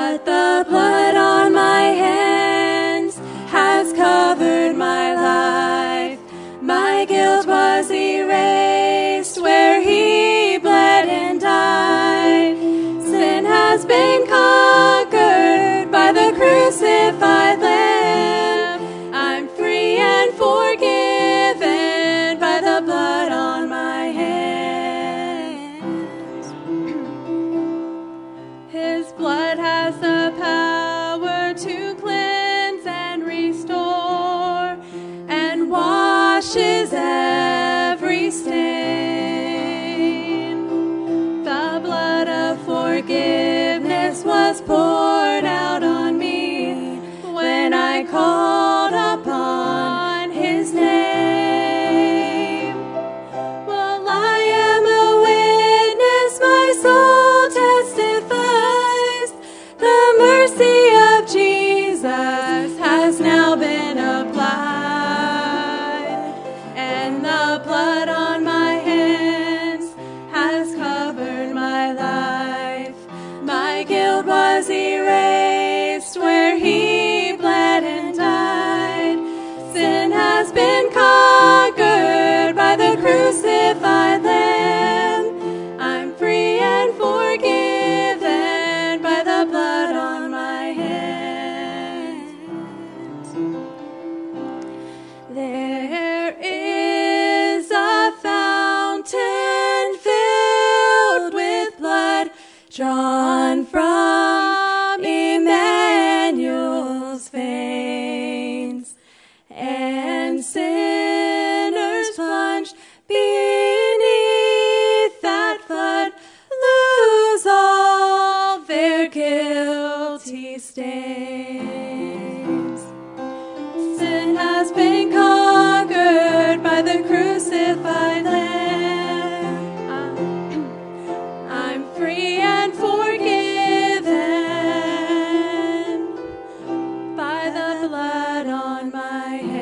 But the blood on my hands has covered my life. My guilt was erased where he bled and died. Sin has been conquered by the crucified Lamb. I'm free and forgiven by the blood on my hands. His blood has the power to cleanse and restore and washes every stain. The blood of forgiveness was poured out on me when I called upon his name. Well, I am a witness, my soul testifies. The mercy of Jesus has now been applied, and the blood on my hands has covered my life. My guilt was erased where he bled and died. Sin has been conquered by the crucified Lamb. I'm free and forgiven by the blood on my hands. There is a fountain filled with blood drawn from Emmanuel's veins, and sinners plunged beneath that flood lose all their guilty stains. Sin has been conquered by the crucified Lamb. I'm free and forgiven by the blood on my hands.